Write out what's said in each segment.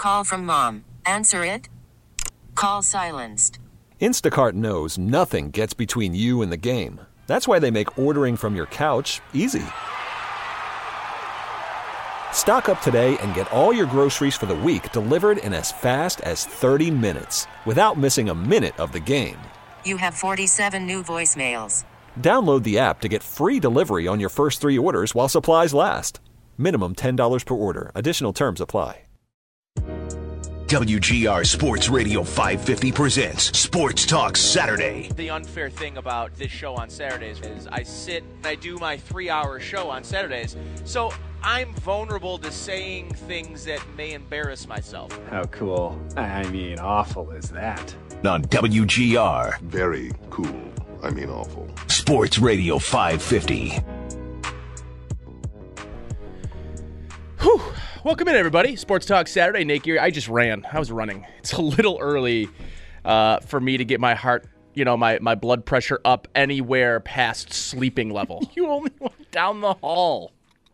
Call from mom. Answer it. Call silenced. Instacart knows nothing gets between you and the game. That's why they make ordering from your couch easy. Stock up today and get all your groceries for the week delivered in as fast as 30 minutes without missing a minute of the game. You have 47 new voicemails. Download the app to get free delivery on your first 3 orders while supplies last. Minimum $10 per order. Additional terms apply. WGR Sports Radio 550 presents Sports Talk Saturday. The unfair thing about this show on Saturdays is I sit and I do my 3-hour show on Saturdays, so I'm vulnerable to saying things that may embarrass myself. How cool, I mean awful is that? On WGR. Very cool, I mean awful. Sports Radio 550. Whew. Welcome in, everybody. Sports Talk Saturday. Nate Geary. I just ran. I was running. It's a little early for me to get my heart, my blood pressure up anywhere past sleeping level. You only went down the hall.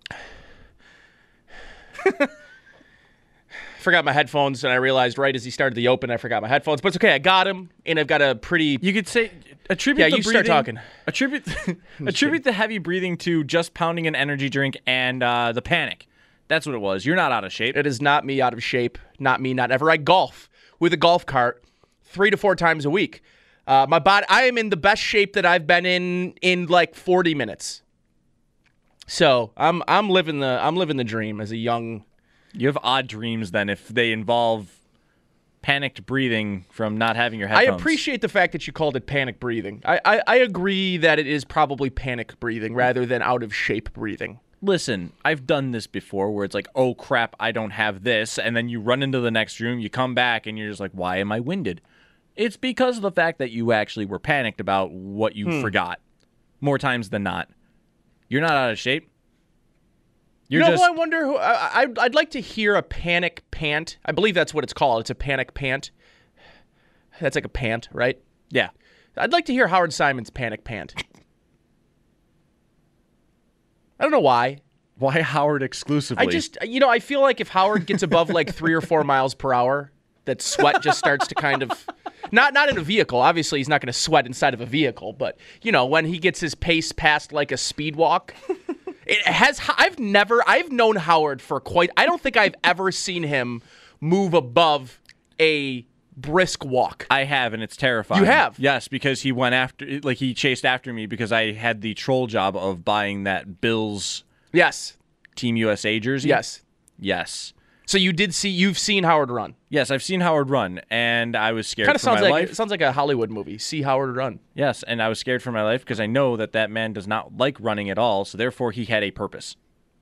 Forgot my headphones, and I realized right as he started the open, I forgot my headphones. But it's okay. I got him, and I've got a pretty... You could say... Attribute yeah, the you breathing, start talking. Attribute the heavy breathing to just pounding an energy drink and the panic. That's what it was. You're not out of shape. It is not me out of shape. Not me, not ever. I golf with a golf cart 3 to 4 times a week. My body, I am in the best shape that I've been in like 40 minutes. So I'm living the dream as a young. You have odd dreams then if they involve panicked breathing from not having your headphones. I appreciate the fact that you called it panic breathing. I agree that it is probably panic breathing rather than out of shape breathing. Listen, I've done this before where it's like, oh, crap, I don't have this. And then you run into the next room, you come back, and you're just like, why am I winded? It's because of the fact that you actually were panicked about what you forgot more times than not. You're not out of shape. I wonder who. I'd like to hear a panic pant. I believe that's what it's called. It's a panic pant. That's like a pant, right? Yeah. I'd like to hear Howard Simon's panic pant. I don't know why. Why Howard exclusively? I feel like if Howard gets above like 3 or 4 miles per hour, that sweat just starts to kind of, not in a vehicle. Obviously, he's not going to sweat inside of a vehicle, but when he gets his pace past like a speed walk, I've known Howard for I don't think I've ever seen him move above a brisk walk. I have, and it's terrifying. You have? Yes, because he he chased after me because I had the troll job of buying that Bills Team USA jersey. Yes. So you've seen Howard run? Yes, I've seen Howard run, and I was scared for my life. It sounds like a Hollywood movie, See Howard Run. Yes, and I was scared for my life because I know that man does not like running at all, so therefore he had a purpose.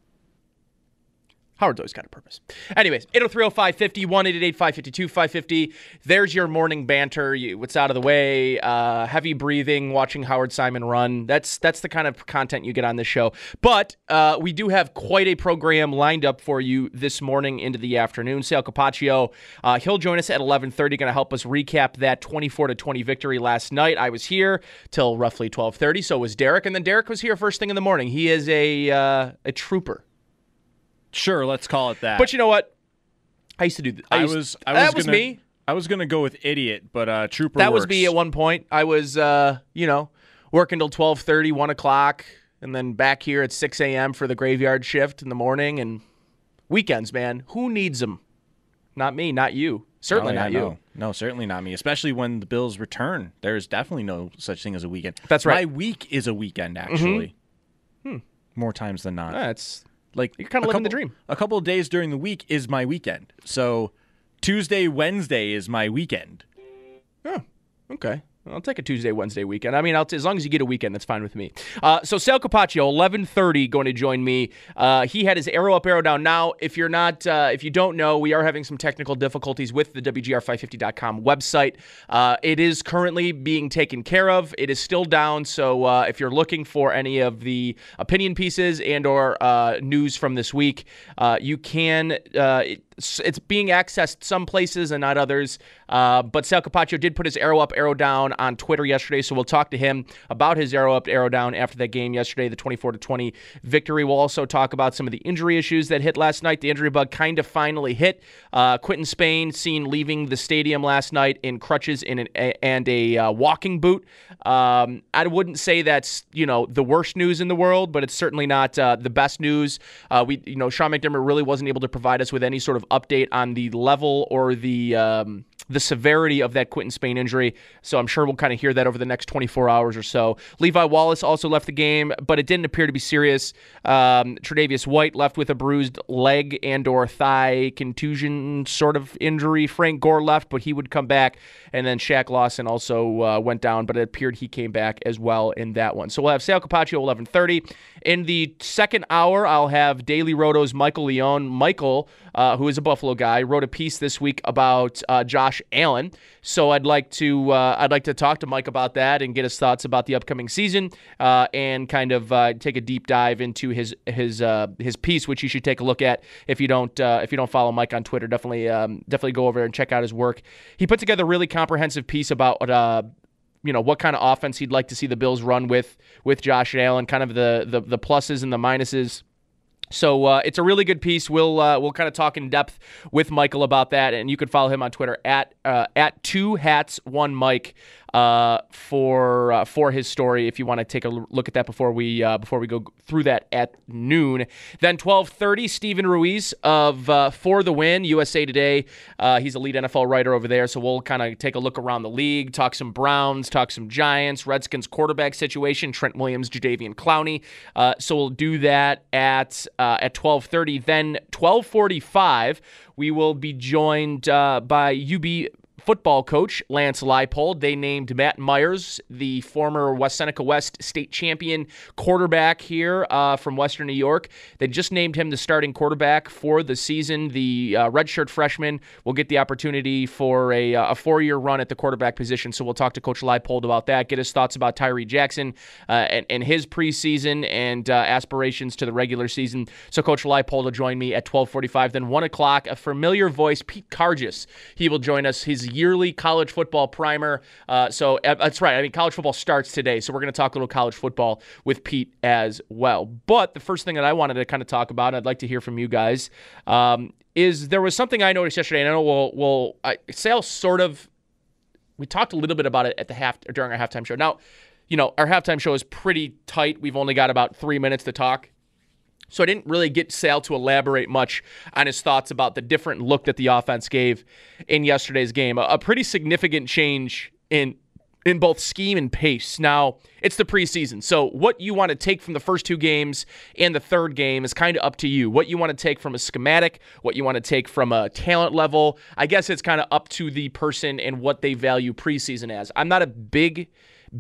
Howard's always got a purpose. Anyways, 803-0550, 1-888-552-550. There's your morning banter. What's out of the way? Heavy breathing, watching Howard Simon run. That's the kind of content you get on this show. But we do have quite a program lined up for you this morning into the afternoon. Sal Capaccio, he'll join us at 11:30, going to help us recap that 24-20 victory last night. I was here till roughly 12:30, so was Derek. And then Derek was here first thing in the morning. He is a trooper. Sure, let's call it that. But you know what? I used to do that. That was me. I was going to go with idiot, but trooper That works. was me at one point. I was, working till 12:30, 1 o'clock, and then back here at 6 a.m. for the graveyard shift in the morning. And weekends, man, who needs them? Not me, not you. Certainly not you. No, certainly not me, especially when the Bills return. There's definitely no such thing as a weekend. That's right. My week is a weekend, actually. More times than not. That's... Like, you're kind of living the dream. A couple of days during the week is my weekend. So Tuesday, Wednesday is my weekend. Oh, okay. I'll take a Tuesday, Wednesday weekend. I mean, as long as you get a weekend, that's fine with me. So Sal Capaccio, 11:30, going to join me. He had his arrow up, arrow down. Now, if you don't know, we are having some technical difficulties with the WGR550.com website. It is currently being taken care of. It is still down. So if you're looking for any of the opinion pieces and or news from this week, you can. it's being accessed some places and not others. But Sal Capaccio did put his arrow up, arrow down on Twitter yesterday, so we'll talk to him about his arrow up, arrow down after that game yesterday, the 24-20 victory. We'll also talk about some of the injury issues that hit last night. The injury bug kind of finally hit. Quinton Spain seen leaving the stadium last night in crutches and a walking boot. I wouldn't say that's the worst news in the world, but it's certainly not the best news. Sean McDermott really wasn't able to provide us with any sort of update on the level or the severity of that Quinton Spain injury, so I'm sure we'll kind of hear that over the next 24 hours or so. Levi Wallace also left the game, but it didn't appear to be serious. Tre'Davious White left with a bruised leg and or thigh contusion sort of injury. Frank Gore left, but he would come back, and then Shaq Lawson also went down, but it appeared he came back as well in that one. So we'll have Sal Capaccio 11:30. In the second hour, I'll have Daily Roto's Michael Leone. Michael, who is a Buffalo guy, wrote a piece this week about Josh Allen. So I'd like to talk to Mike about that and get his thoughts about the upcoming season, and kind of take a deep dive into his piece, which you should take a look at if you don't follow Mike on Twitter. Definitely go over and check out his work. He put together a really comprehensive piece about what kind of offense he'd like to see the Bills run with Josh Allen, kind of the pluses and the minuses. So it's a really good piece. We'll kind of talk in depth with Michael about that, and you can follow him on Twitter at 2hats1mike for his story if you want to take a look at that before we go through that at noon. Then 12:30, Steven Ruiz of For the Win, USA Today. He's a lead NFL writer over there, so we'll kind of take a look around the league, talk some Browns, talk some Giants, Redskins quarterback situation, Trent Williams, Jadeveon Clowney. So we'll do that at 12:30. Then 12:45, we will be joined by UB football coach Lance Leipold. They named Matt Myers, the former West Seneca West state champion quarterback here from Western New York. They just named him the starting quarterback for the season. The redshirt freshman will get the opportunity for a 4-year run at the quarterback position. So we'll talk to Coach Leipold about that, get his thoughts about Tyree Jackson and his preseason and aspirations to the regular season. So Coach Leipold will join me at 12:45. Then 1 o'clock, a familiar voice, Pete Cargis. He will join us. His yearly college football primer. So that's right. I mean, college football starts today, so we're going to talk a little college football with Pete as well. But the first thing that I wanted to kind of talk about, and I'd like to hear from you guys, is there was something I noticed yesterday, and I know Sal sort of, we talked a little bit about it at during our halftime show. Now, our halftime show is pretty tight. We've only got about 3 minutes to talk. So I didn't really get Sal to elaborate much on his thoughts about the different look that the offense gave in yesterday's game. A pretty significant change in both scheme and pace. Now, it's the preseason, so what you want to take from the first 2 games and the third game is kind of up to you. What you want to take from a schematic, what you want to take from a talent level, I guess it's kind of up to the person and what they value preseason as. I'm not a big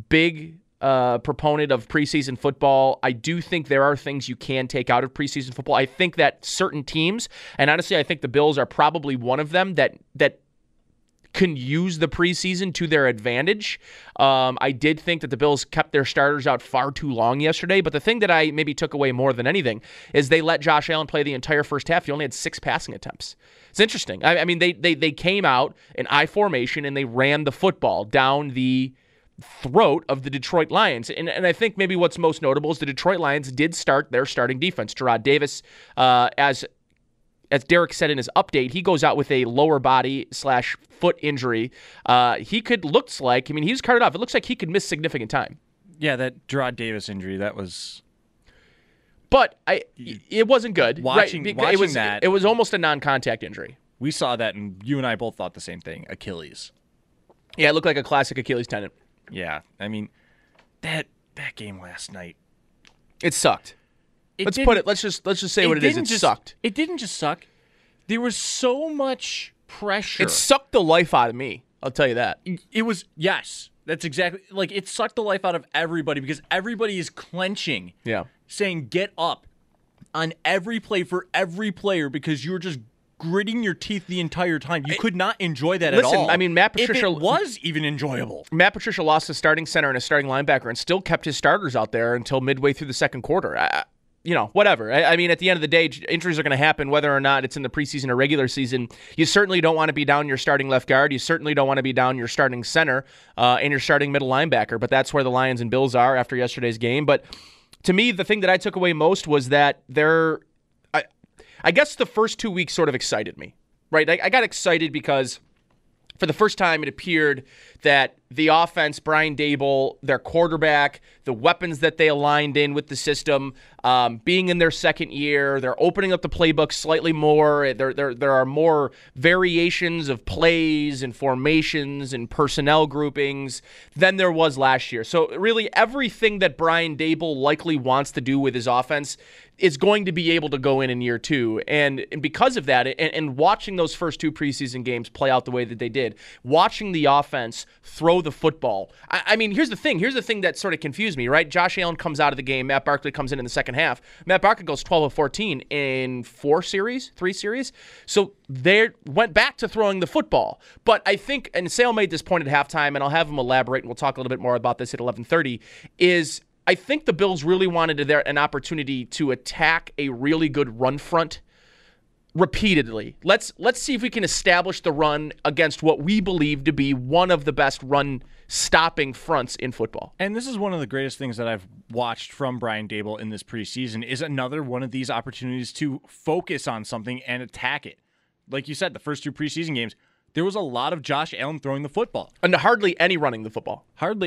proponent of preseason football. I do think there are things you can take out of preseason football. I think that certain teams, and honestly, I think the Bills are probably one of them that can use the preseason to their advantage. I did think that the Bills kept their starters out far too long yesterday, but the thing that I maybe took away more than anything is they let Josh Allen play the entire first half. He only had 6 passing attempts. It's interesting. I mean, they came out in I formation and they ran the football down the throat of the Detroit Lions. And I think maybe what's most notable is the Detroit Lions did start their starting defense. Jarrad Davis, as Derek said in his update, he goes out with a lower body / foot injury. He looks like he was carted off. It looks like he could miss significant time. Yeah, that Jarrad Davis injury, that was... But it wasn't good. Watching that. It was almost a non-contact injury. We saw that, and you and I both thought the same thing. Achilles. Yeah, it looked like a classic Achilles tendon. Yeah, I mean, that game last night, it sucked. Let's just say what it is. It sucked. It didn't just suck. There was so much pressure. It sucked the life out of me. I'll tell you that. It was, yes, that's exactly, it sucked the life out of everybody because everybody is clenching. Yeah. Saying get up on every play for every player because you're just gritting your teeth the entire time. You could not enjoy that at all. Listen, I mean, Matt Patricia... If it was even enjoyable. Matt Patricia lost his starting center and his starting linebacker and still kept his starters out there until midway through the second quarter. whatever. I mean, at the end of the day, injuries are going to happen whether or not it's in the preseason or regular season. You certainly don't want to be down your starting left guard. You certainly don't want to be down your starting center and your starting middle linebacker. But that's where the Lions and Bills are after yesterday's game. But to me, the thing that I took away most was that I guess the first 2 weeks sort of excited me, right? I got excited because for the first time, it appeared that the offense, Brian Daboll, their quarterback, the weapons that they aligned in with the system, being in their second year, they're opening up the playbook slightly more. There are more variations of plays and formations and personnel groupings than there was last year. So really everything that Brian Daboll likely wants to do with his offense is going to be able to go in year two. And because of that, and watching those first two preseason games play out the way that they did, watching the offense throw the football. I mean, here's the thing that sort of confused me, right? Josh Allen comes out of the game. Matt Barkley comes in the second half. Matt Barkley goes 12 of 14 in 3 series. So they went back to throwing the football. But I think, and Sale made this point at halftime, and I'll have him elaborate, and we'll talk a little bit more about this at 11:30, is I think the Bills really wanted an opportunity to attack a really good run front repeatedly. Let's see if we can establish the run against what we believe to be one of the best run stopping fronts in football. And this is one of the greatest things that I've watched from Brian Daboll in this preseason is another one of these opportunities to focus on something and attack it. Like you said, the first two preseason games, there was a lot of Josh Allen throwing the football. And hardly any running the football.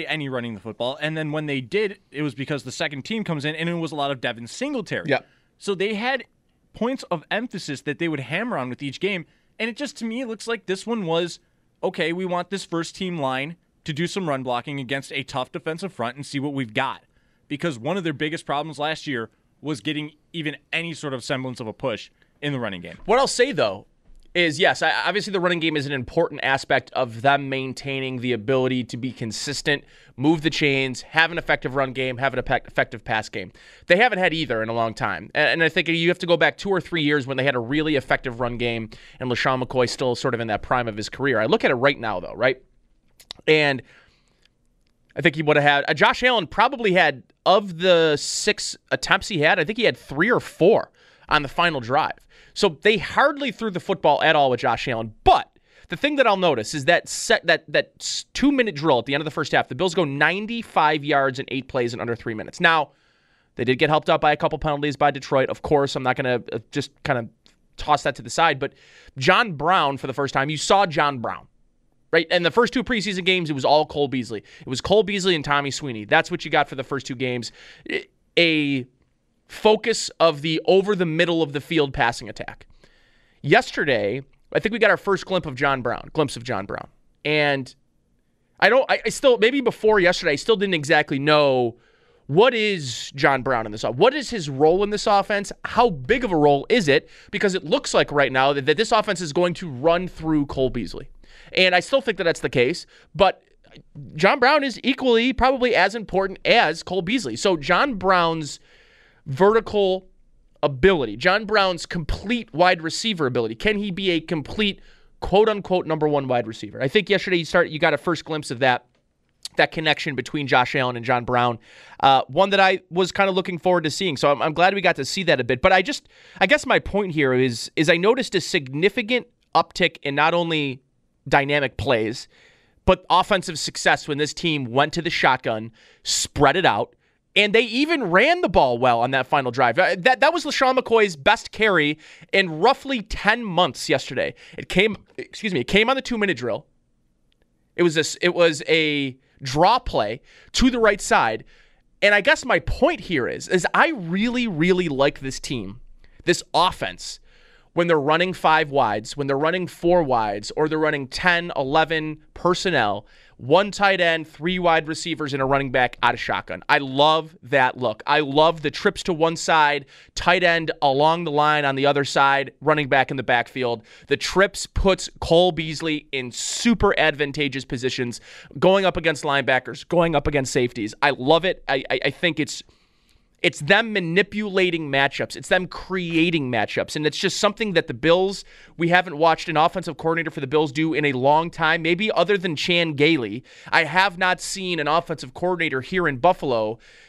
And then when they did, it was because the second team comes in and it was a lot of Devin Singletary. Yeah. So they had points of emphasis that they would hammer on with each game. And it just, to me, looks like this one was, okay, we want this first team line to do some run blocking against a tough defensive front and see what we've got. Because one of their biggest problems last year was getting even any sort of semblance of a push in the running game. What I'll say, though, is yes, obviously the running game is an important aspect of them maintaining the ability to be consistent, move the chains, have an effective run game, have an effective pass game. They haven't had either in a long time. And I think you have to go back 2 or 3 years when they had a really effective run game and LaShawn McCoy still sort of in that prime of his career. I look at it right now, though, right? And I think he would have had, Josh Allen probably had, of the 6 attempts he had, I think he had 3 or 4 on the final drive. So they hardly threw the football at all with Josh Allen. But the thing that I'll notice is that 2-minute drill at the end of the first half, the Bills go 95 yards in 8 plays in under 3 minutes. Now, they did get helped out by a couple penalties by Detroit. Of course, I'm not going to just kind of toss that to the side. But John Brown, for the first time, you saw John Brown. Right? And the first 2 preseason games, it was all Cole Beasley. It was Cole Beasley and Tommy Sweeney. That's what you got for the first 2 games. A focus of the over the middle of the field passing attack. Yesterday, I think we got our first glimpse of John Brown. And I still, maybe before yesterday, I still didn't exactly know what is John Brown in this offense. What is his role in this offense? How big of a role is it? Because it looks like right now that this offense is going to run through Cole Beasley. And I still think that that's the case, but John Brown is equally probably as important as Cole Beasley. So John Brown's vertical ability, John Brown's complete wide receiver ability, can he be a complete quote-unquote number 1 wide receiver? I think yesterday you got a first glimpse of that connection between Josh Allen and John Brown, one that I was kind of looking forward to seeing. So I'm glad we got to see that a bit. But I guess my point here is I noticed a significant uptick in not only dynamic plays, but offensive success when this team went to the shotgun, spread it out, and they even ran the ball well on that final drive. That was LaShawn McCoy's best carry in roughly 10 months yesterday. It came on the 2-minute drill. It was a draw play to the right side. And I guess my point here is I really, really like this team, this offense, when they're running 5 wides, when they're running 4 wides, or they're running 10, 11 personnel, 1 tight end, 3 wide receivers, and a running back out of shotgun. I love that look. I love the trips to one side, tight end along the line on the other side, running back in the backfield. The trips puts Cole Beasley in super advantageous positions, going up against linebackers, going up against safeties. I love it. I think it's them manipulating matchups. It's them creating matchups. And it's just something that the Bills, we haven't watched an offensive coordinator for the Bills do in a long time, maybe other than Chan Gailey. I have not seen an offensive coordinator here in Buffalo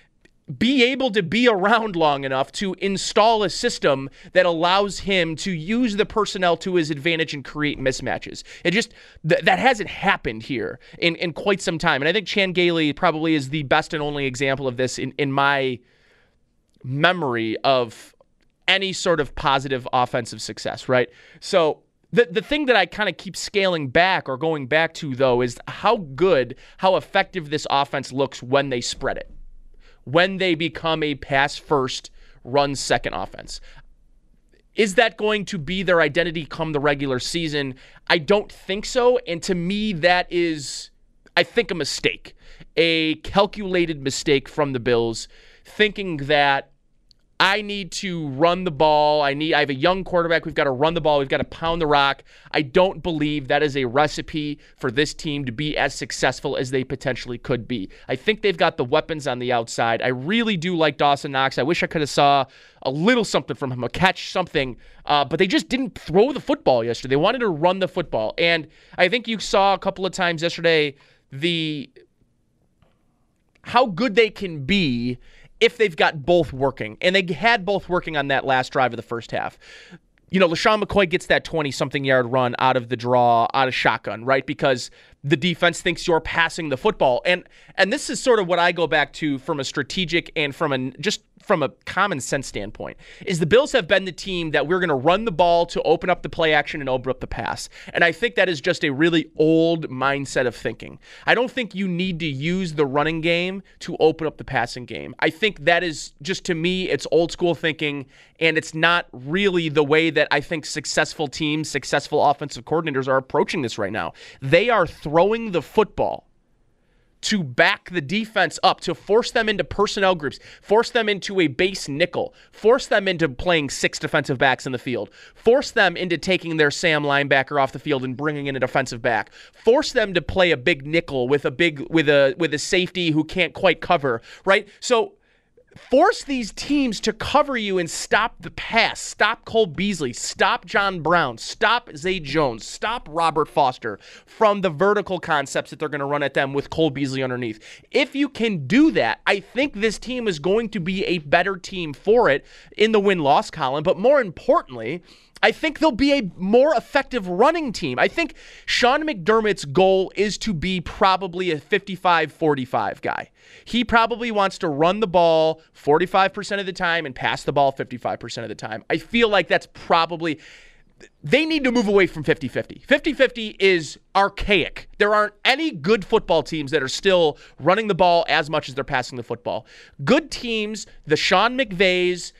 be able to be around long enough to install a system that allows him to use the personnel to his advantage and create mismatches. It just, that hasn't happened here in quite some time. And I think Chan Gailey probably is the best and only example of this in my memory of any sort of positive offensive success, right? So the thing that I kind of keep scaling back or going back to, though, is how effective this offense looks when they spread it, when they become a pass-first, run-second offense. Is that going to be their identity come the regular season? I don't think so, and to me, that is, I think, a mistake, a calculated mistake from the Bills, thinking that I need to run the ball. I have a young quarterback. We've got to run the ball. We've got to pound the rock. I don't believe that is a recipe for this team to be as successful as they potentially could be. I think they've got the weapons on the outside. I really do like Dawson Knox. I wish I could have saw a little something from him, a catch, something, but they just didn't throw the football yesterday. They wanted to run the football. And I think you saw a couple of times yesterday how good they can be if they've got both working. And they had both working on that last drive of the first half. You know, LaShawn McCoy gets that 20-something yard run out of the draw, out of shotgun, right? Because the defense thinks you're passing the football. And this is sort of what I go back to from a strategic and from a common sense standpoint, is the Bills have been the team that we're going to run the ball to open up the play action and open up the pass. And I think that is just a really old mindset of thinking. I don't think you need to use the running game to open up the passing game. I think that is just, to me, it's old school thinking, and it's not really the way that I think successful teams, successful offensive coordinators are approaching this right now. They are throwing the football to back the defense up, to force them into personnel groups, force them into a base nickel, force them into playing 6 defensive backs in the field, force them into taking their Sam linebacker off the field and bringing in a defensive back, force them to play a big nickel with a safety who can't quite cover, right? So force these teams to cover you and stop the pass. Stop Cole Beasley. Stop John Brown. Stop Zay Jones. Stop Robert Foster from the vertical concepts that they're going to run at them with Cole Beasley underneath. If you can do that, I think this team is going to be a better team for it in the win-loss column. But more importantly, I think they'll be a more effective running team. I think Sean McDermott's goal is to be probably a 55-45 guy. He probably wants to run the ball 45% of the time and pass the ball 55% of the time. I feel like that's probably... They need to move away from 50-50. 50-50 is archaic. There aren't any good football teams that are still running the ball as much as they're passing the football. Good teams, the Sean McVays,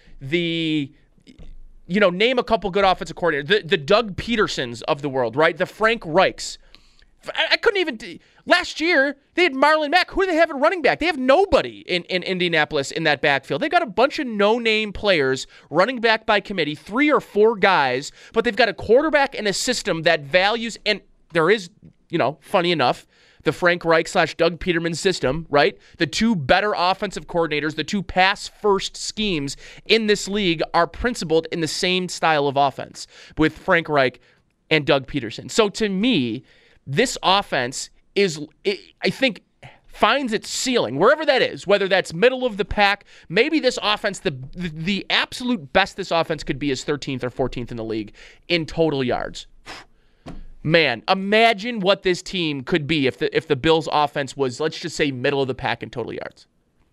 name a couple good offensive coordinators. The Doug Petersons of the world, right? The Frank Reichs. I couldn't even... Last year, they had Marlon Mack. Who do they have at running back? They have nobody in Indianapolis in that backfield. They got a bunch of no-name players running back by committee, 3 or 4 guys, but they've got a quarterback and a system that values... And there is, funny enough, the Frank Reich / Doug Peterman system, right? The 2 better offensive coordinators, the 2 pass-first schemes in this league are principled in the same style of offense with Frank Reich and Doug Peterson. So to me, this offense I think, finds its ceiling, wherever that is, whether that's middle of the pack. Maybe this offense, the absolute best this offense could be is 13th or 14th in the league in total yards. Man, imagine what this team could be if the Bills' offense was, let's just say, middle of the pack in total yards.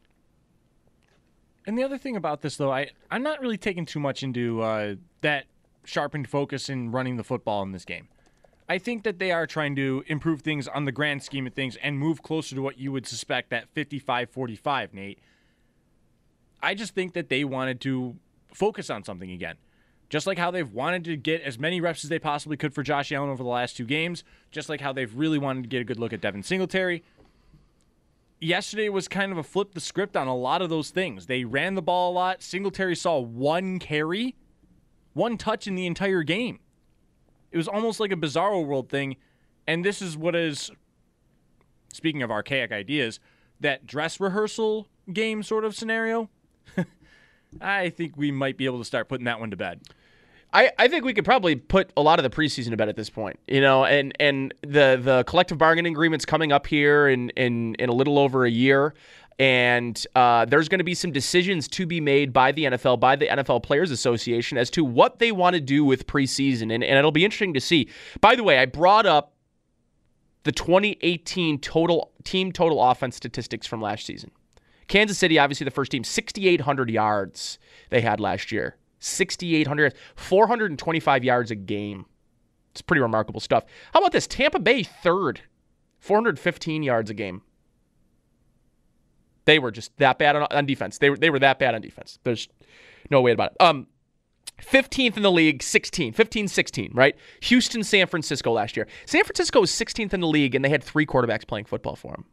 And the other thing about this, though, I'm not really taking too much into that sharpened focus in running the football in this game. I think that they are trying to improve things on the grand scheme of things and move closer to what you would suspect, that 55-45, Nate. I just think that they wanted to focus on something again. Just like how they've wanted to get as many reps as they possibly could for Josh Allen over the last 2 games, just like how they've really wanted to get a good look at Devin Singletary. Yesterday was kind of a flip the script on a lot of those things. They ran the ball a lot. Singletary saw 1 carry, 1 touch in the entire game. It was almost like a Bizarro World thing, and this is what is, speaking of archaic ideas, that dress rehearsal game sort of scenario. I think we might be able to start putting that one to bed. I think we could probably put a lot of the preseason to bed at this point, and the collective bargaining agreement's coming up here in a little over a year. And there's going to be some decisions to be made by the NFL, by the NFL Players Association, as to what they want to do with preseason. And it'll be interesting to see. By the way, I brought up the 2018 team total offense statistics from last season. Kansas City, obviously the first team, 6,800 yards they had last year. 6,800, 425 yards a game. It's pretty remarkable stuff. How about this? Tampa Bay, third, 415 yards a game. They were just that bad on defense. They were that bad on defense. There's no way about it. 15th in the league, 16, right? Houston, San Francisco last year. San Francisco was 16th in the league, and they had 3 quarterbacks playing football for them.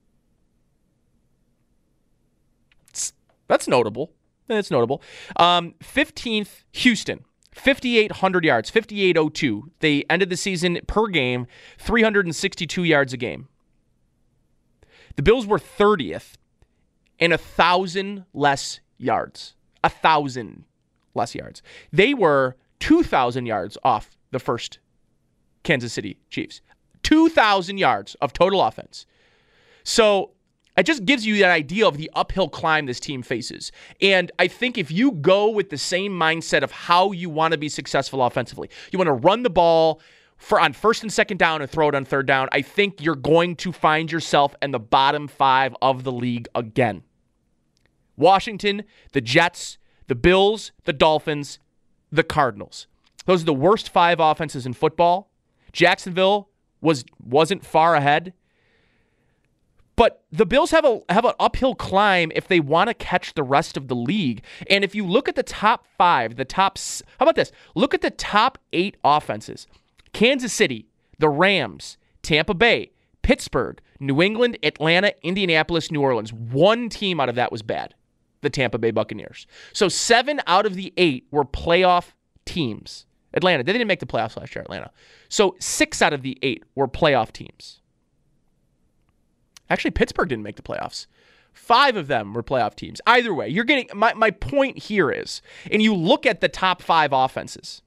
That's notable. That's notable. 15th, Houston, 5,800 yards, 5,802. They ended the season per game, 362 yards a game. The Bills were 30th and 1,000 less yards. 1,000 less yards. They were 2,000 yards off the first Kansas City Chiefs. 2,000 yards of total offense. So it just gives you an idea of the uphill climb this team faces. And I think if you go with the same mindset of how you want to be successful offensively, you want to run the ball on first and second down and throw it on third down, I think you're going to find yourself in the bottom 5 of the league again. Washington, the Jets, the Bills, the Dolphins, the Cardinals. Those are the worst 5 offenses in football. Jacksonville wasn't far ahead. But the Bills have an uphill climb if they want to catch the rest of the league. And if you look at the top 5, how about this? Look at the top 8 offenses. Kansas City, the Rams, Tampa Bay, Pittsburgh, New England, Atlanta, Indianapolis, New Orleans. 1 team out of that was bad, the Tampa Bay Buccaneers. So 7 out of the 8 were playoff teams. Atlanta, they didn't make the playoffs last year, Atlanta. So 6 out of the 8 were playoff teams. Actually, Pittsburgh didn't make the playoffs. 5 of them were playoff teams. Either way, you're getting my point here is, and you look at the top 5 offenses.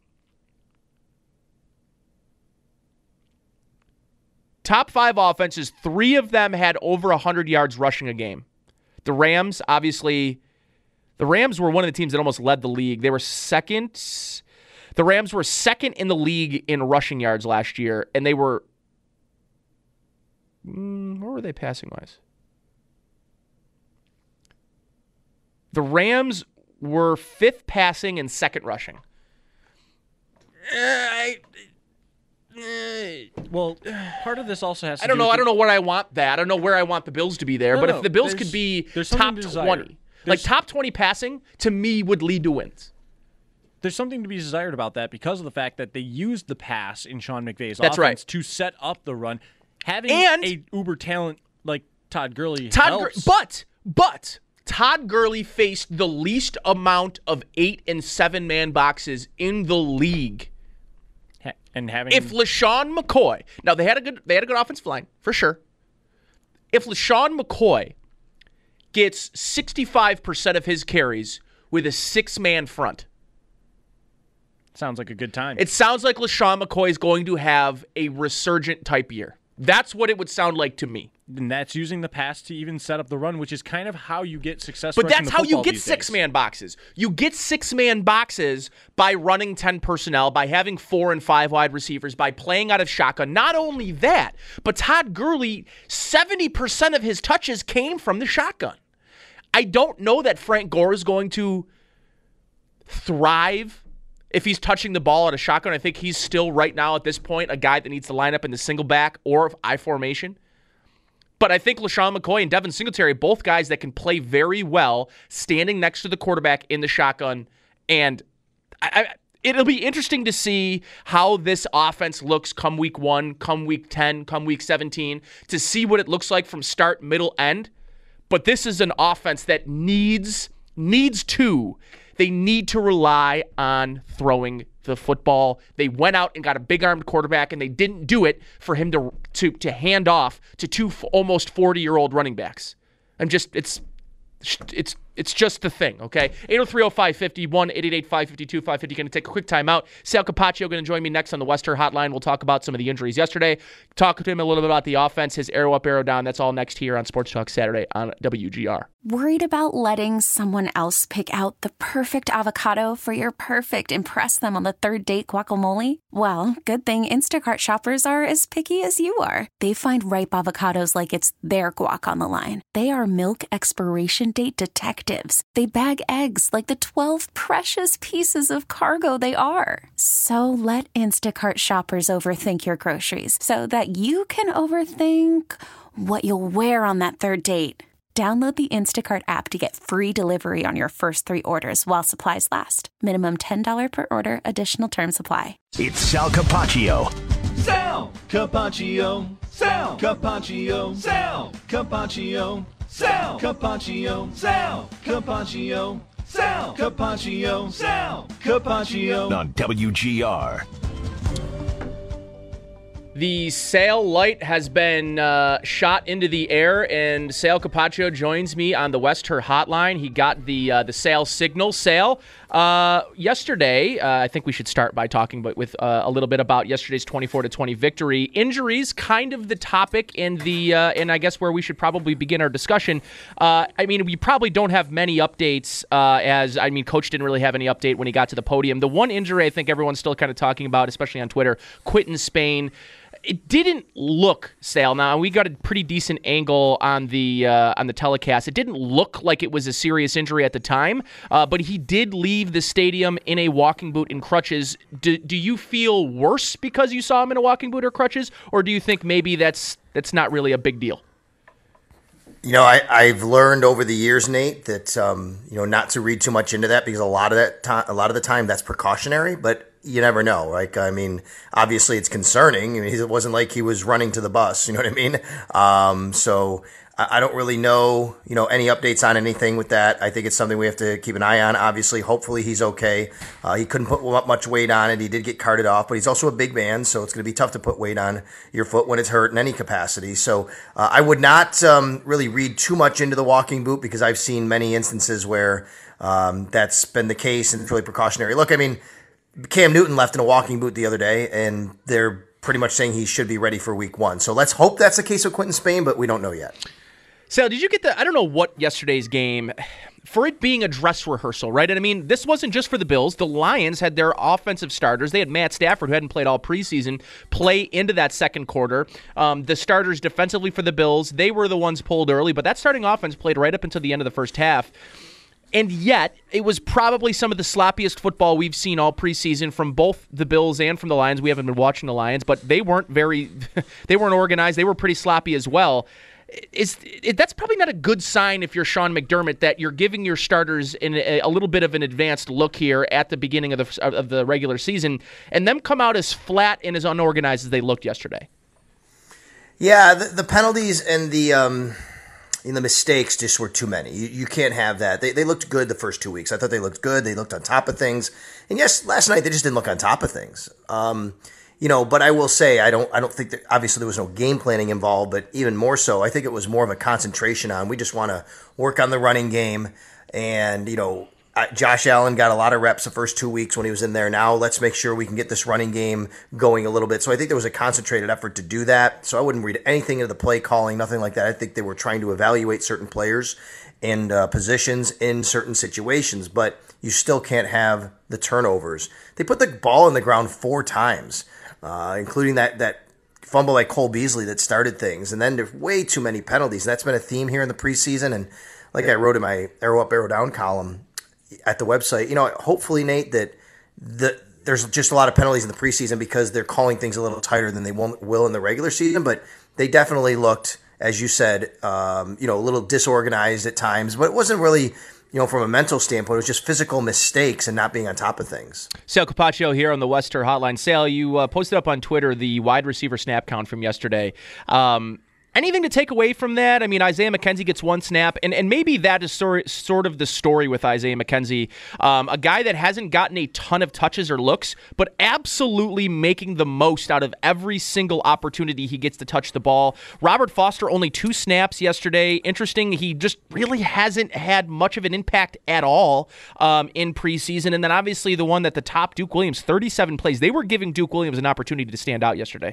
Top 5 offenses, 3 of them had over 100 yards rushing a game. The Rams, obviously, the Rams were one of the teams that almost led the league. They were second. The Rams were second in the league in rushing yards last year, and they were where were they passing-wise? The Rams were 5th passing and 2nd rushing. Well, part of this also has to I don't know where I want that. I don't know where I want the Bills to be there. But if the Bills could be top 20, like top 20 passing, to me would lead to wins. There's something to be desired about that because of the fact that they used the pass in Sean McVay's offense to set up the run. Having a uber talent like Todd Gurley helps. But Todd Gurley faced the least amount of 8 and 7 man boxes in the league. If LeSean McCoy, now they had a good offensive line for sure. If LeSean McCoy gets 65% of his carries with a 6-man front, sounds like a good time. It sounds like LeSean McCoy is going to have a resurgent type year. That's what it would sound like to me. And that's using the pass to even set up the run, which is kind of how you get success. But that's how you get 6-man boxes. You get 6-man boxes by running 10 personnel, by having 4 and 5 wide receivers, by playing out of shotgun. Not only that, but Todd Gurley, 70% of his touches came from the shotgun. I don't know that Frank Gore is going to thrive if he's touching the ball at a shotgun. I think he's still, right now at this point, a guy that needs to line up in the single back or I formation. But I think LeSean McCoy and Devin Singletary, both guys that can play very well standing next to the quarterback in the shotgun. And it'll be interesting to see how this offense looks come week 1, come week 10, come week 17, to see what it looks like from start, middle, end. But this is an offense that needs to. They need to rely on throwing the football. They went out and got a big-armed quarterback, and they didn't do it for him to hand off to 2 almost 40-year-old running backs. It's It's just the thing, okay? 803-0550, 1-888-552-550. Going to take a quick time out. Sal Capaccio going to join me next on the Western Hotline. We'll talk about some of the injuries yesterday. Talk to him a little bit about the offense, his arrow up, arrow down. That's all next here on Sports Talk Saturday on WGR. Worried about letting someone else pick out the perfect avocado for your perfect impress them on the third date guacamole? Well, good thing Instacart shoppers are as picky as you are. They find ripe avocados like it's their guac on the line. They are milk expiration date detectives. They bag eggs like the 12 precious pieces of cargo they are. So let Instacart shoppers overthink your groceries so that you can overthink what you'll wear on that third date. Download the Instacart app to get free delivery on your first 3 orders while supplies last. Minimum $10 per order. Additional terms apply. It's Sal Capaccio. Sal Capaccio. Sal Capaccio. Sal Capaccio. Sal Capaccio. Sal Capaccio. Sal Capaccio. Sal Capaccio. On WGR. The Sale light has been shot into the air, and Sal Capaccio joins me on the Western Hotline. He got the Sale signal. Sale, yesterday, I think we should start by talking with a little bit about yesterday's 24-20 victory. Injuries, kind of the topic, and I guess where we should probably begin our discussion. We probably don't have many updates, Coach didn't really have any update when he got to the podium. The one injury I think everyone's still kind of talking about, especially on Twitter, Quinton Spain. It didn't look, Sale. Now we got a pretty decent angle on the telecast. It didn't look like it was a serious injury at the time, but he did leave the stadium in a walking boot and crutches. Do you feel worse because you saw him in a walking boot or crutches, or do you think maybe that's not really a big deal? I've learned over the years, Nate, that not to read too much into that because a lot of the time that's precautionary, but you never know. Obviously it's concerning. It wasn't like he was running to the bus. You know what I mean? So I don't really know, any updates on anything with that. I think it's something we have to keep an eye on. Obviously, hopefully he's okay. He couldn't put much weight on it. He did get carted off, but he's also a big man, so it's going to be tough to put weight on your foot when it's hurt in any capacity. So I would not really read too much into the walking boot because I've seen many instances where that's been the case and it's really precautionary. Look, Cam Newton left in a walking boot the other day, and they're pretty much saying he should be ready for week 1. So let's hope that's the case with Quinton Spain, but we don't know yet. Sal, did you get I don't know what yesterday's game, for it being a dress rehearsal, right? And this wasn't just for the Bills. The Lions had their offensive starters. They had Matt Stafford, who hadn't played all preseason, play into that second quarter. The starters defensively for the Bills, they were the ones pulled early, but that starting offense played right up until the end of the first half. And yet, it was probably some of the sloppiest football we've seen all preseason from both the Bills and from the Lions. We haven't been watching the Lions, but they weren't they weren't organized. They were pretty sloppy as well. That's probably not a good sign if you're Sean McDermott, that you're giving your starters a little bit of an advanced look here at the beginning of the regular season, and them come out as flat and as unorganized as they looked yesterday. Yeah, the penalties and the mistakes just were too many. You can't have that. They looked good the first 2 weeks. I thought they looked good. They looked on top of things. And yes, last night they just didn't look on top of things. But I will say I don't think that obviously there was no game planning involved, but even more so, I think it was more of a concentration on we just want to work on the running game. And Josh Allen got a lot of reps the first 2 weeks when he was in there. Now let's make sure we can get this running game going a little bit. So I think there was a concentrated effort to do that. So I wouldn't read anything into the play calling, nothing like that. I think they were trying to evaluate certain players and positions in certain situations, but you still can't have the turnovers. They put the ball in the ground 4 times, including that fumble by Cole Beasley that started things. And then there's way too many penalties. That's been a theme here in the preseason. And like I wrote in my arrow up, arrow down column at the website, hopefully, Nate, that there's just a lot of penalties in the preseason because they're calling things a little tighter than they will in the regular season. But they definitely looked, as you said, a little disorganized at times. But it wasn't really, from a mental standpoint, it was just physical mistakes and not being on top of things. Sal Capaccio here on the Western Hotline. Sal, you posted up on Twitter the wide receiver snap count from yesterday. Anything to take away from that? I mean, Isaiah McKenzie gets one snap, and maybe that is sort of the story with Isaiah McKenzie, a guy that hasn't gotten a ton of touches or looks, but absolutely making the most out of every single opportunity he gets to touch the ball. Robert Foster, only 2 snaps yesterday. Interesting, he just really hasn't had much of an impact at all in preseason. And then obviously the one at the top, Duke Williams, 37 plays. They were giving Duke Williams an opportunity to stand out yesterday.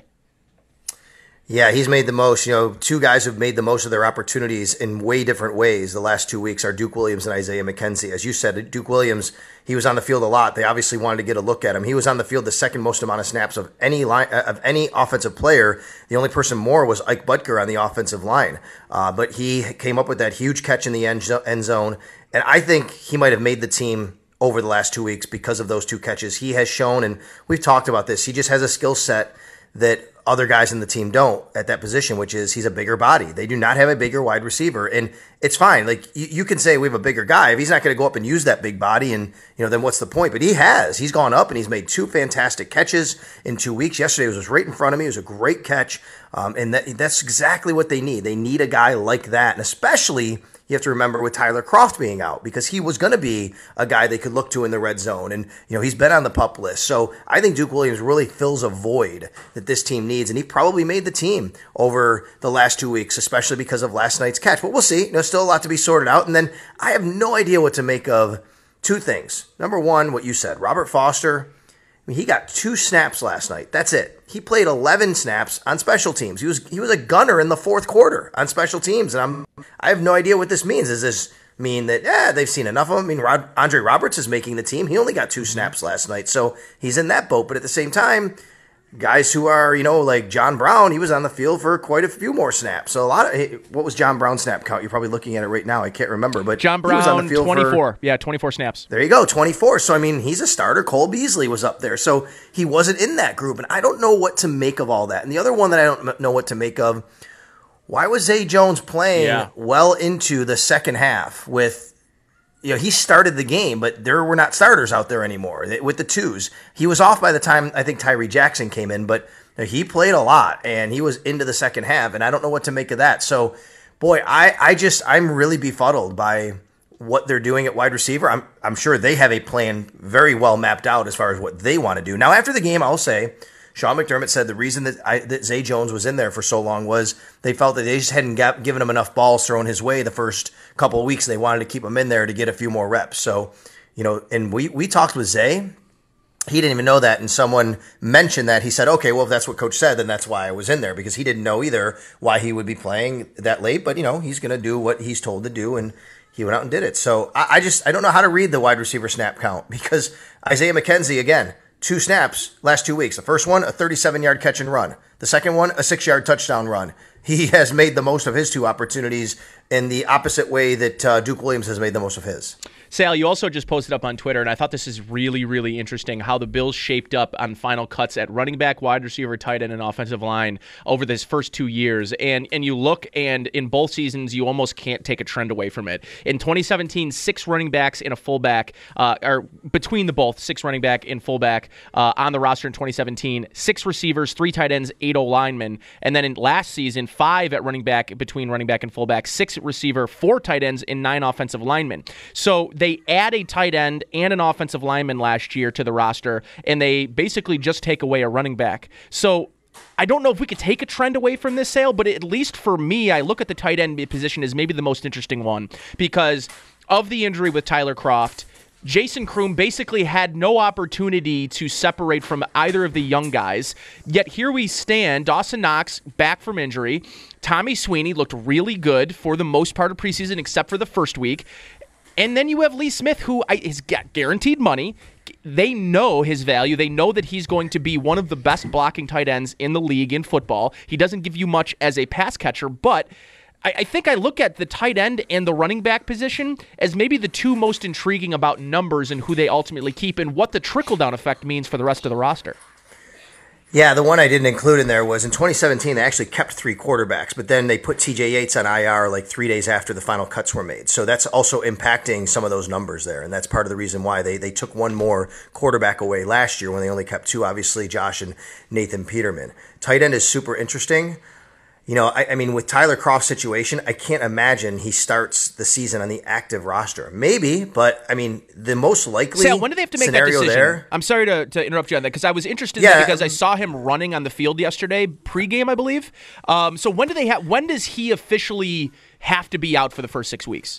Yeah, he's made the most. 2 guys who've made the most of their opportunities in way different ways the last 2 weeks are Duke Williams and Isaiah McKenzie. As you said, Duke Williams, he was on the field a lot. They obviously wanted to get a look at him. He was on the field the second most amount of snaps of any offensive player. The only person more was Ike Butker on the offensive line. But he came up with that huge catch in the end zone. And I think he might have made the team over the last 2 weeks because of those 2 catches. He has shown, and we've talked about this, he just has a skill set that other guys in the team don't at that position, which is he's a bigger body. They do not have a bigger wide receiver, and it's fine. Like you can say we have a bigger guy. If he's not going to go up and use that big body, and then what's the point? But he has. He's gone up and he's made 2 fantastic catches in 2 weeks. Yesterday was right in front of me. It was a great catch, and that's exactly what they need. They need a guy like that, and especially you have to remember with Tyler Kroft being out, because he was going to be a guy they could look to in the red zone. And, he's been on the PUP list. So I think Duke Williams really fills a void that this team needs. And he probably made the team over the last 2 weeks, especially because of last night's catch. But we'll see. There's still a lot to be sorted out. And then I have no idea what to make of 2 things. Number one, what you said, Robert Foster. He got 2 snaps last night. That's it. He played 11 snaps on special teams. He was a gunner in the 4th quarter on special teams, and I have no idea what this means. Does this mean that they've seen enough of him? I mean, Andre Roberts is making the team. He only got 2 snaps last night, so he's in that boat. But at the same time, guys who are, like John Brown, he was on the field for quite a few more snaps. So what was John Brown's snap count? You're probably looking at it right now. I can't remember, but John Brown, he was on the field 24. 24 snaps. There you go, 24. So, he's a starter. Cole Beasley was up there. So he wasn't in that group, and I don't know what to make of all that. And the other one that I don't know what to make of, why was Zay Jones playing well into the second half with he started the game, but there were not starters out there anymore with the 2s. He was off by the time I think Tyree Jackson came in, but he played a lot, and he was into the second half, and I don't know what to make of that. So, boy, I'm really befuddled by what they're doing at wide receiver. I'm sure they have a plan very well mapped out as far as what they want to do. Now, after the game, I'll say, Sean McDermott said the reason that Zay Jones was in there for so long was they felt that they just hadn't given him enough balls thrown his way the first couple of weeks. They wanted to keep him in there to get a few more reps. So, and we talked with Zay. He didn't even know that, and someone mentioned that. He said, okay, well, if that's what Coach said, then that's why I was in there, because he didn't know either why he would be playing that late. But, he's going to do what he's told to do, and he went out and did it. So I don't know how to read the wide receiver snap count, because Isaiah McKenzie, again, 2 snaps last 2 weeks. The first one, a 37-yard catch and run. The second one, a 6-yard touchdown run. He has made the most of his 2 opportunities in the opposite way that Duke Williams has made the most of his. Sal, you also just posted up on Twitter, and I thought this is really, really interesting how the Bills shaped up on final cuts at running back, wide receiver, tight end, and offensive line over this first 2 years. And you look, and in both seasons, you almost can't take a trend away from it. In 2017, 6 running backs and a fullback, or between the both, 6 running back and fullback on the roster in 2017, 6 receivers, 3 tight ends, 8 O-linemen. And then in last season, 5 at running back, between running back and fullback, 6 receiver, 4 tight ends, and 9 offensive linemen. So they add a tight end and an offensive lineman last year to the roster, and they basically just take away a running back. So I don't know if we could take a trend away from this, Sale, but at least for me, I look at the tight end position as maybe the most interesting one because of the injury with Tyler Kroft. Jason Kroom basically had no opportunity to separate from either of the young guys. Yet here we stand, Dawson Knox back from injury. Tommy Sweeney looked really good for the most part of preseason except for the first week. And then you have Lee Smith, who has got guaranteed money. They know his value. They know that he's going to be one of the best blocking tight ends in the league in football. He doesn't give you much as a pass catcher, but I think I look at the tight end and the running back position as maybe the 2 most intriguing about numbers and who they ultimately keep and what the trickle-down effect means for the rest of the roster. Yeah, the one I didn't include in there was in 2017, they actually kept 3 quarterbacks, but then they put TJ Yates on IR like 3 days after the final cuts were made. So that's also impacting some of those numbers there. And that's part of the reason why they took 1 more quarterback away last year when they only kept 2, obviously Josh and Nathan Peterman. Tight end is super interesting. I mean, with Tyler Kroft's situation, I can't imagine he starts the season on the active roster. Maybe, but I mean, the most likely Sal, when do they have to make that decision? There, I'm sorry to interrupt you on that because I was interested in that because I saw him running on the field yesterday, pregame, I believe. So when does he officially have to be out for the first 6 weeks?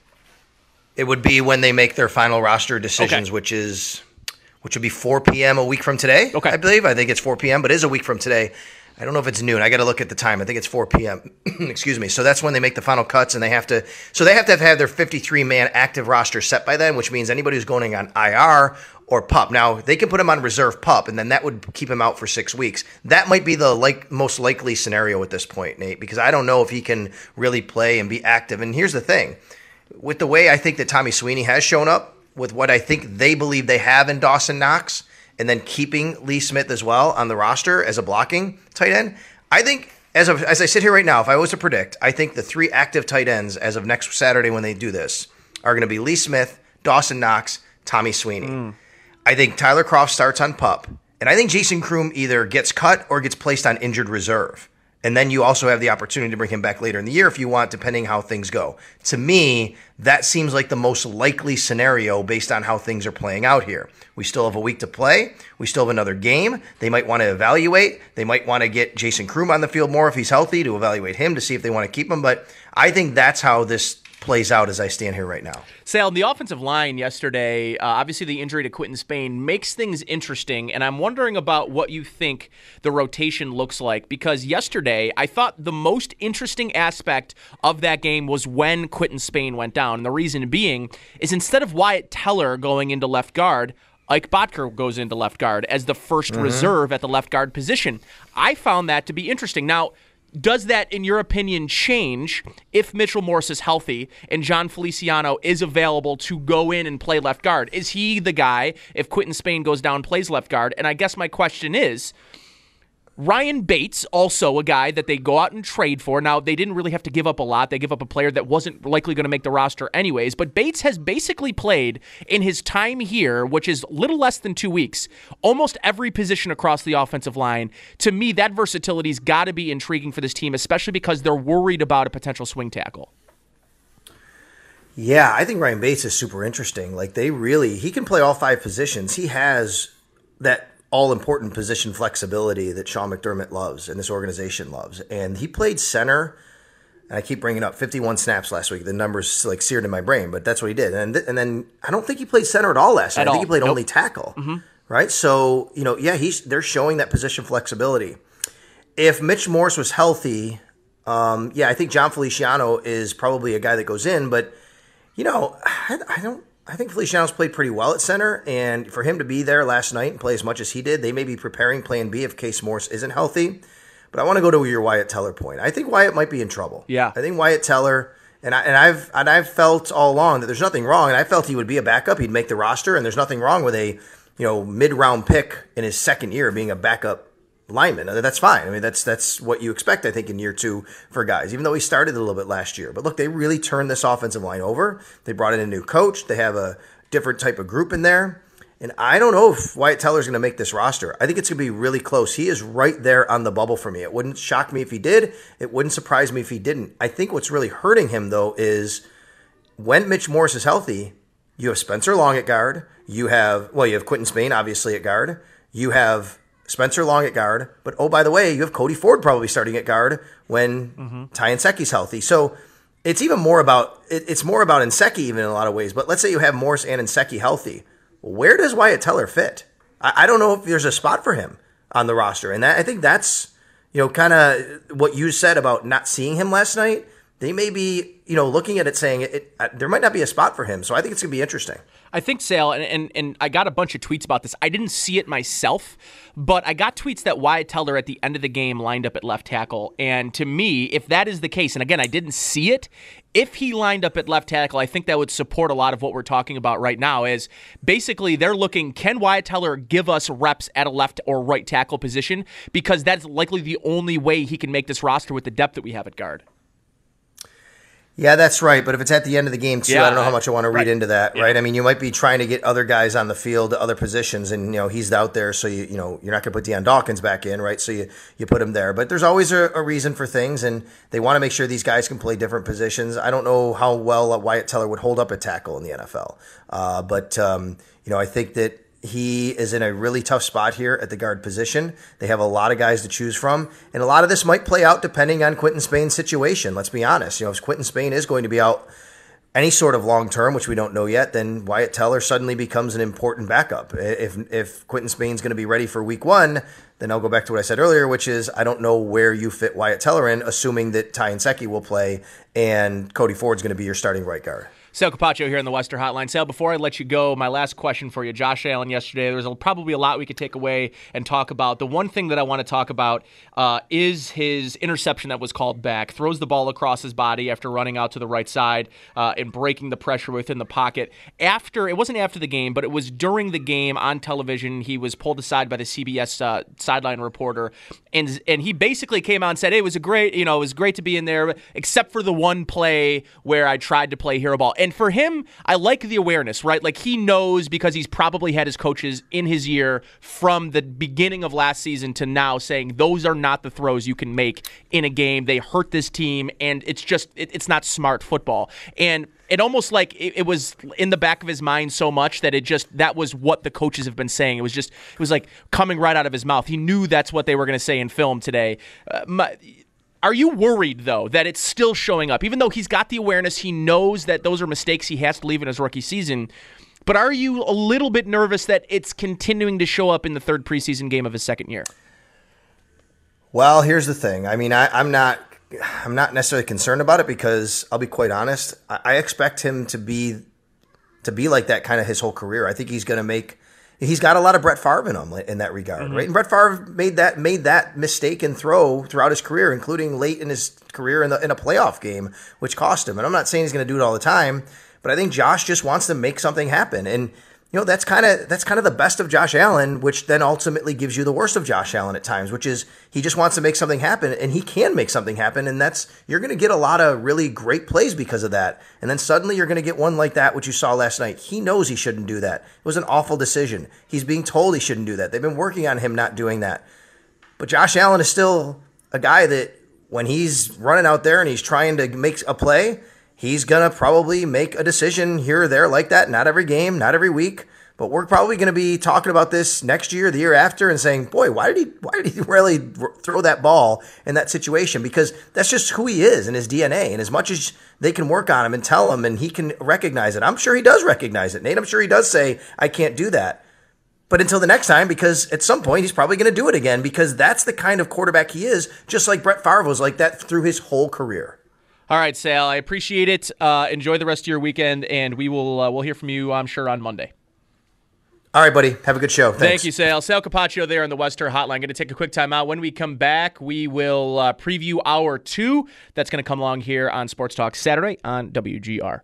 It would be when they make their final roster decisions, which would be 4 p.m. a week from today. Okay. I believe. I think it's 4 p.m., but it is a week from today. I don't know if it's noon. I got to look at the time. I think it's 4 p.m. Excuse me. So that's when they make the final cuts, and they have to have their 53-man active roster set by then, which means anybody who's going on IR or PUP. Now they can put him on reserve PUP, and then that would keep him out for 6 weeks. That might be the most likely scenario at this point, Nate, because I don't know if he can really play and be active. And here's the thing: with the way I think that Tommy Sweeney has shown up, with what I think they believe they have in Dawson Knox, and then keeping Lee Smith as well on the roster as a blocking tight end, I think, as I sit here right now, if I was to predict, I think the 3 active tight ends as of next Saturday when they do this are going to be Lee Smith, Dawson Knox, Tommy Sweeney. I think Tyler Kroft starts on PUP, and I think Jason Kroom either gets cut or gets placed on injured reserve. And then you also have the opportunity to bring him back later in the year if you want, depending how things go. To me, that seems like the most likely scenario based on how things are playing out here. We still have a week to play. We still have another game. They might want to evaluate. They might want to get Jason Kroom on the field more if he's healthy to evaluate him to see if they want to keep him. But I think that's how this plays out as I stand here right now. Sal, the offensive line yesterday, obviously the injury to Quinton Spain makes things interesting, and I'm wondering about what you think the rotation looks like, because yesterday I thought the most interesting aspect of that game was when Quinton Spain went down, and the reason being is instead of Wyatt Teller going into left guard, Ike Bottker goes into left guard as the first reserve at the left guard position. I found that to be interesting. Now, does that, in your opinion, change if Mitchell Morse is healthy and John Feliciano is available to go in and play left guard? Is he the guy if Quinton Spain goes down and plays left guard? And I guess my question is, Ryan Bates, also a guy that they go out and trade for. Now, they didn't really have to give up a lot. They give up a player that wasn't likely going to make the roster anyways. But Bates has basically played in his time here, which is little less than 2 weeks, almost every position across the offensive line. To me, that versatility's got to be intriguing for this team, especially because they're worried about a potential swing tackle. Yeah, I think Ryan Bates is super interesting. Like, he can play all 5 positions. He has that all-important position flexibility that Sean McDermott loves and this organization loves. And he played center, and I keep bringing up 51 snaps last week. The number's like seared in my brain, but that's what he did. And then I don't think he played center at all last night. I think he played only tackle, right? So, they're showing that position flexibility. If Mitch Morse was healthy, I think John Feliciano is probably a guy that goes in, but, I think Feliciano's played pretty well at center, and for him to be there last night and play as much as he did, they may be preparing plan B if Case Morse isn't healthy. But I want to go to your Wyatt Teller point. I think Wyatt might be in trouble. Yeah. I think Wyatt Teller, and I've felt all along that there's nothing wrong, and I felt he would be a backup. He'd make the roster, and there's nothing wrong with a mid-round pick in his second year being a backup lineman. That's fine. I mean, that's what you expect, I think, in year 2 for guys, even though he started a little bit last year. But look, they really turned this offensive line over. They brought in a new coach. They have a different type of group in there. And I don't know if Wyatt Teller's going to make this roster. I think it's going to be really close. He is right there on the bubble for me. It wouldn't shock me if he did. It wouldn't surprise me if he didn't. I think what's really hurting him, though, is when Mitch Morse is healthy, you have Spencer Long at guard. You have Quinton Spain, obviously, at guard. You have Spencer Long at guard, but by the way, you have Cody Ford probably starting at guard when Ty Nseki's healthy. So it's even more about it's more about Nseki even in a lot of ways. But let's say you have Morse and Nseki healthy. Where does Wyatt Teller fit? I don't know if there's a spot for him on the roster, and I think that's kind of what you said about not seeing him last night. They may be looking at it saying there might not be a spot for him. So I think it's going to be interesting. I think, Sal, and I got a bunch of tweets about this. I didn't see it myself, but I got tweets that Wyatt Teller at the end of the game lined up at left tackle. And to me, if that is the case, and again, I didn't see it, if he lined up at left tackle, I think that would support a lot of what we're talking about right now is basically they're looking, can Wyatt Teller give us reps at a left or right tackle position? Because that's likely the only way he can make this roster with the depth that we have at guard. Yeah, that's right. But if it's at the end of the game, too, I don't know how much I want to read into that, right? I mean, you might be trying to get other guys on the field, other positions, and, he's out there, so, you're not going to put Deion Dawkins back in, right? So you put him there. But there's always a reason for things, and they want to make sure these guys can play different positions. I don't know how well Wyatt Teller would hold up a tackle in the NFL. But I think that he is in a really tough spot here at the guard position. They have a lot of guys to choose from, and a lot of this might play out depending on Quinton Spain's situation. Let's be honest. If Quinton Spain is going to be out any sort of long term, which we don't know yet, then Wyatt Teller suddenly becomes an important backup. If Quinton Spain's going to be ready for week 1, then I'll go back to what I said earlier, which is I don't know where you fit Wyatt Teller in, assuming that Ty Nsekhe will play and Cody Ford's going to be your starting right guard. Sal Capaccio here on the Western Hotline. Sal, before I let you go, my last question for you. Josh Allen yesterday, there's probably a lot we could take away and talk about. The one thing that I want to talk about is his interception that was called back. Throws the ball across his body after running out to the right side and breaking the pressure within the pocket. It wasn't after the game, but it was during the game on television. He was pulled aside by the CBS sideline reporter, and he basically came out and said, hey, it was great to be in there, except for the one play where I tried to play hero ball. And for him, I like the awareness, right? Like he knows because he's probably had his coaches in his ear from the beginning of last season to now saying those are not the throws you can make in a game. They hurt this team, and it's not smart football. And it almost like it was in the back of his mind so much that that was what the coaches have been saying. It was like coming right out of his mouth. He knew that's what they were going to say in film today. Are you worried, though, that it's still showing up? Even though he's got the awareness, he knows that those are mistakes he has to leave in his rookie season. But are you a little bit nervous that it's continuing to show up in the third preseason game of his second year? Well, here's the thing. I mean, I'm not necessarily concerned about it because I'll be quite honest. I expect him to be like that kind of his whole career. I think he's going to make. He's got a lot of Brett Favre in him in that regard, right? And Brett Favre made that mistake and throw throughout his career, including late in his career in a playoff game, which cost him. And I'm not saying he's going to do it all the time, but I think Josh just wants to make something happen. And that's kind of the best of Josh Allen, which then ultimately gives you the worst of Josh Allen at times, which is he just wants to make something happen, and he can make something happen, and you're going to get a lot of really great plays because of that. And then suddenly you're going to get one like that, which you saw last night. He knows he shouldn't do that. It was an awful decision. He's being told he shouldn't do that. They've been working on him not doing that. But Josh Allen is still a guy that when he's running out there and he's trying to make a play, he's going to probably make a decision here or there like that. Not every game, not every week. But we're probably going to be talking about this next year, the year after, and saying, boy, why did he really throw that ball in that situation? Because that's just who he is and his DNA. And as much as they can work on him and tell him and he can recognize it, I'm sure he does recognize it, Nate. I'm sure he does say, I can't do that. But until the next time, because at some point he's probably going to do it again, because that's the kind of quarterback he is, just like Brett Favre was like that through his whole career. All right, Sal, I appreciate it. Enjoy the rest of your weekend, and we'll hear from you, I'm sure, on Monday. All right, buddy. Have a good show. Thanks. Thank you, Sal. Sal Capaccio there on the Western Hotline. Going to take a quick time out. When we come back, we will preview Hour 2. That's going to come along here on Sports Talk Saturday on WGR.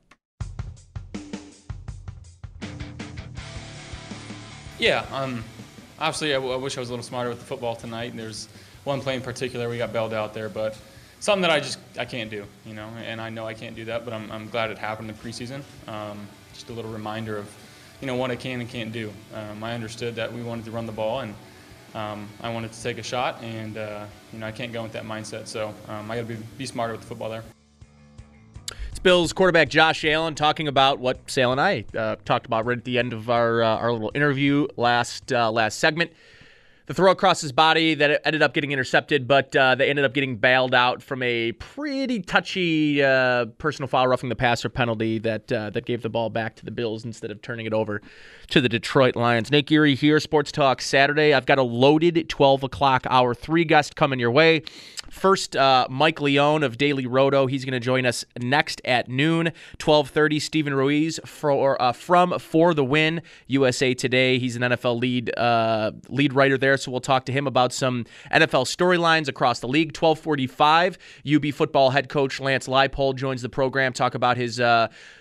Yeah, obviously I wish I was a little smarter with the football tonight. And there's one play in particular we got bailed out there, but something that I can't do, and I know I can't do that, but I'm glad it happened in preseason. Just a little reminder of what I can and can't do. I understood that we wanted to run the ball, and I wanted to take a shot, and I can't go with that mindset. So I got to be smarter with the football there. It's Bills quarterback Josh Allen talking about what Sal and I talked about right at the end of our little interview last segment. The throw across his body that ended up getting intercepted, but they ended up getting bailed out from a pretty touchy personal foul roughing the passer penalty that gave the ball back to the Bills instead of turning it over to the Detroit Lions. Nate Geary here, Sports Talk Saturday. I've got a loaded 12 o'clock Hour 3 guest coming your way. First, Mike Leone of Daily Roto. He's going to join us next at noon. 12:30, Stephen Ruiz from For the Win, USA Today. He's an NFL lead writer there, so we'll talk to him about some NFL storylines across the league. 12:45, UB football head coach Lance Leipold joins the program, talk about his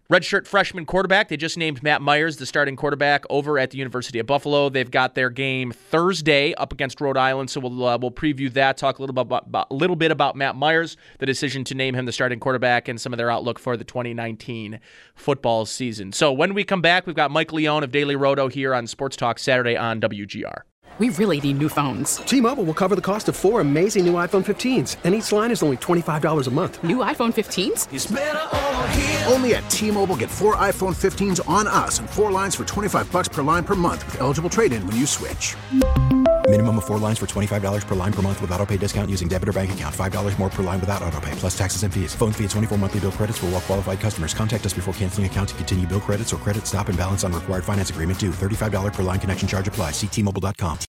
Redshirt freshman quarterback. They just named Matt Myers the starting quarterback over at the University of Buffalo. They've got their game Thursday up against Rhode Island, so we'll preview that, talk a little bit about Matt Myers, the decision to name him the starting quarterback, and some of their outlook for the 2019 football season. So when we come back, we've got Mike Leone of Daily Roto here on Sports Talk Saturday on WGR. We really need new phones. T-Mobile will cover the cost of 4 amazing new iPhone 15s, and each line is only $25 a month. New iPhone 15s? It's better over here. Only at T-Mobile, get 4 iPhone 15s on us and 4 lines for $25 per line per month with eligible trade-in when you switch. Minimum of 4 lines for $25 per line per month with autopay discount using debit or bank account. $5 more per line without autopay, plus taxes and fees. Phone fee at 24 monthly bill credits for well-qualified customers. Contact us before canceling account to continue bill credits or credit stop and balance on required finance agreement due. $35 per line connection charge applies. See T-Mobile.com.